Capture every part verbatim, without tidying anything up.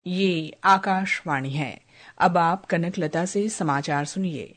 ये आकाशवाणी है। अब आप कनकलता से समाचार सुनिए।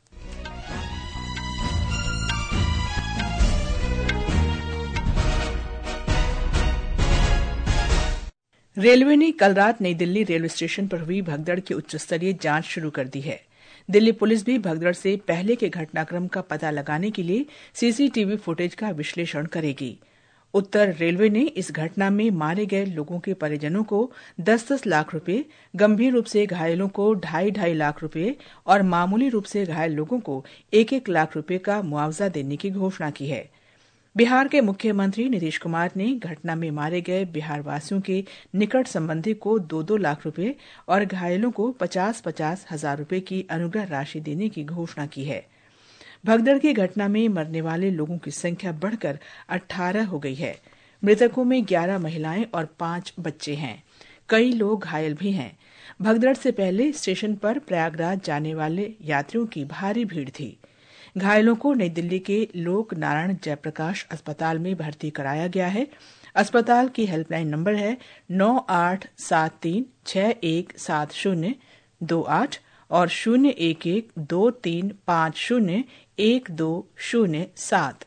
रेलवे ने कल रात नई दिल्ली रेलवे स्टेशन पर हुई भगदड़ की उच्च स्तरीय जांच शुरू कर दी है। दिल्ली पुलिस भी भगदड़ से पहले के घटनाक्रम का पता लगाने के लिए सीसीटीवी फुटेज का विश्लेषण करेगी। उत्तर रेलवे ने इस घटना में मारे गए लोगों के परिजनों को दस दस लाख रुपए, गंभीर रूप से घायलों को ढाई ढाई लाख रुपए और मामूली रूप से घायल लोगों को एक एक लाख रुपए का मुआवजा देने की घोषणा की है। बिहार के मुख्यमंत्री नीतीश कुमार ने घटना में मारे गए बिहार वासियों के निकट संबंधी को दो दो लाख रुपए और घायलों को पचास पचास हजार रुपए की अनुग्रह राशि देने की घोषणा की है। भगदड़ की घटना में मरने वाले लोगों की संख्या बढ़कर अठारह हो गई है। मृतकों में ग्यारह महिलाएं और पांच बच्चे हैं। कई लोग घायल भी हैं। भगदड़ से पहले स्टेशन पर प्रयागराज जाने वाले यात्रियों की भारी भीड़ थी। घायलों को नई दिल्ली के लोक नारायण जयप्रकाश अस्पताल में भर्ती कराया गया है। अस्पताल की हेल्पलाइन नंबर है नौ आठ सात तीन छह एक सात शून्य दो आठ और शून्य एक एक दो तीन पाँच शून्य एक दो शून्य सात।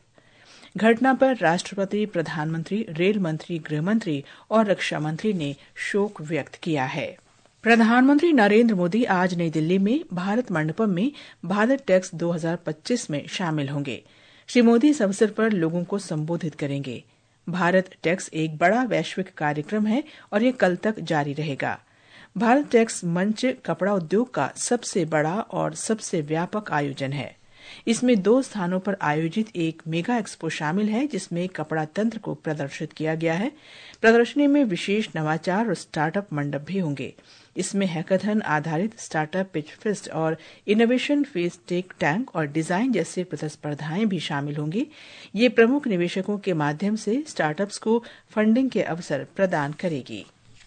घटना पर राष्ट्रपति, प्रधानमंत्री, रेल मंत्री, गृह मंत्री और रक्षा मंत्री ने शोक व्यक्त किया है। प्रधानमंत्री नरेंद्र मोदी आज नई दिल्ली में भारत मंडपम में भारत टेक्स दो हज़ार पच्चीस में शामिल होंगे। श्री मोदी इस अवसर पर लोगों को संबोधित करेंगे। भारत टेक्स एक बड़ा वैश्विक कार्यक्रम है और ये कल तक जारी रहेगा। भारत टेक्स मंच कपड़ा उद्योग का सबसे बड़ा और सबसे व्यापक आयोजन है। इसमें दो स्थानों पर आयोजित एक मेगा एक्सपो शामिल है, जिसमें कपड़ा तंत्र को प्रदर्शित किया गया है। प्रदर्शनी में विशेष नवाचार और स्टार्टअप मंडप भी होंगे। इसमें हैकाथन आधारित स्टार्टअप पिच फेस्ट और इनोवेशन फेस टेक टैंक और डिजाइन जैसे प्रतिस्पर्धाएं भी शामिल होंगी। ये प्रमुख निवेशकों के माध्यम से स्टार्टअप्स को फंडिंग के अवसर प्रदान करेगी।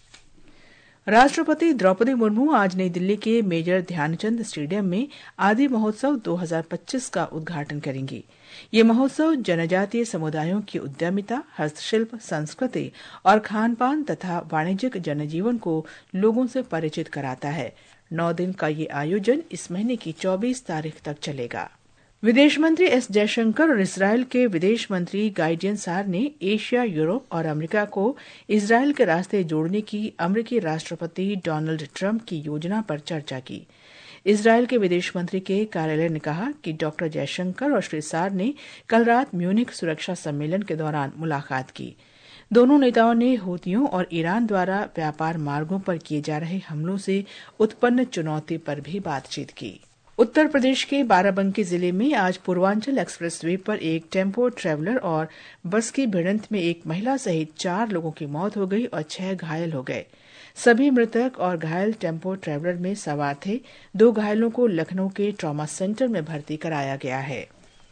राष्ट्रपति द्रौपदी मुर्मू आज नई दिल्ली के मेजर ध्यानचंद स्टेडियम में आदि महोत्सव दो हज़ार पच्चीस का उद्घाटन करेंगी। ये महोत्सव जनजातीय समुदायों की उद्यमिता, हस्तशिल्प, संस्कृति और खान पान तथा वाणिज्यिक जनजीवन को लोगों से परिचित कराता है। नौ दिन का ये आयोजन इस महीने की चौबीस तारीख तक चलेगा। विदेश मंत्री एस जयशंकर और इजरायल के विदेश मंत्री गाइडियन सार ने एशिया, यूरोप और अमेरिका को इजरायल के रास्ते जोड़ने की अमेरिकी राष्ट्रपति डोनाल्ड ट्रंप की योजना पर चर्चा की। इजरायल के विदेश मंत्री के कार्यालय ने कहा कि डॉक्टर जयशंकर और श्री सार ने कल रात म्यूनिख सुरक्षा सम्मेलन के दौरान मुलाकात की। दोनों नेताओं ने हूतियों और ईरान द्वारा व्यापार मार्गों पर किए जा रहे हमलों से उत्पन्न चुनौती पर भी बातचीत की। उत्तर प्रदेश के बाराबंकी जिले में आज पूर्वांचल एक्सप्रेसवे पर एक टेम्पो ट्रैवलर और बस की भिड़ंत में एक महिला सहित चार लोगों की मौत हो गई और छह घायल हो गए। सभी मृतक और घायल टेम्पो ट्रैवलर में सवार थे। दो घायलों को लखनऊ के ट्रॉमा सेंटर में भर्ती कराया गया है।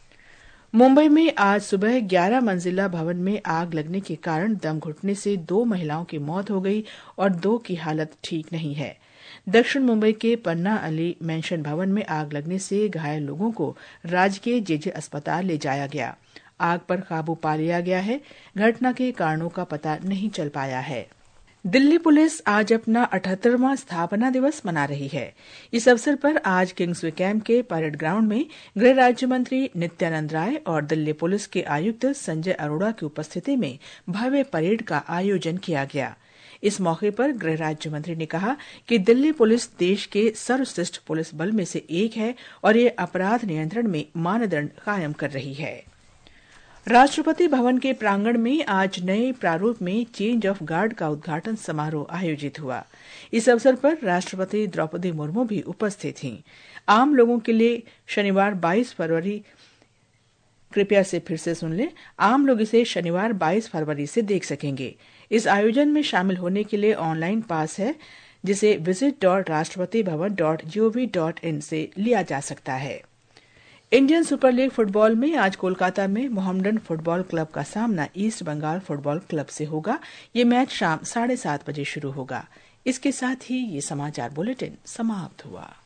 मुंबई में आज सुबह ग्यारह मंजिला भवन में आग लगने के कारण दम घुटने से दो महिलाओं की मौत हो गई और दो की हालत ठीक नहीं है। दक्षिण मुंबई के पन्ना अली मेंशन भवन में आग लगने से घायल लोगों को राजकीय जेजे अस्पताल ले जाया गया। आग पर काबू पा लिया गया है। घटना के कारणों का पता नहीं चल पाया है। दिल्ली पुलिस आज अपना अठहत्तरवां स्थापना दिवस मना रही है। इस अवसर पर आज किंग्सवे कैंप के परेड ग्राउंड में गृह राज्य मंत्री नित्यानंद राय और दिल्ली पुलिस के आयुक्त संजय अरोड़ा की उपस्थिति में भव्य परेड का आयोजन किया गया। इस मौके पर गृह राज्य मंत्री ने कहा कि दिल्ली पुलिस देश के सर्वश्रेष्ठ पुलिस बल में से एक है और ये अपराध नियंत्रण में मानदंड कायम कर रही है। राष्ट्रपति भवन के प्रांगण में आज नए प्रारूप में चेंज ऑफ गार्ड का उद्घाटन समारोह आयोजित हुआ। इस अवसर पर राष्ट्रपति द्रौपदी मुर्मू भी उपस्थित थीं। आम लोगों के लिए शनिवार बाईस फरवरी कृपया से फिर से सुन लें आम लोग इसे शनिवार बाईस फरवरी से देख सकेंगे। इस आयोजन में शामिल होने के लिए ऑनलाइन पास है, जिसे visit dot Rashtrapati Bhavan dot gov dot in से लिया जा सकता है। इंडियन सुपर लीग फुटबॉल में आज कोलकाता में मोहम्मडन फुटबॉल क्लब का सामना ईस्ट बंगाल फुटबॉल क्लब से होगा। ये मैच शाम साढ़े सात बजे शुरू होगा। इसके साथ ही ये समाचार बुलेटिन समाप्त हुआ।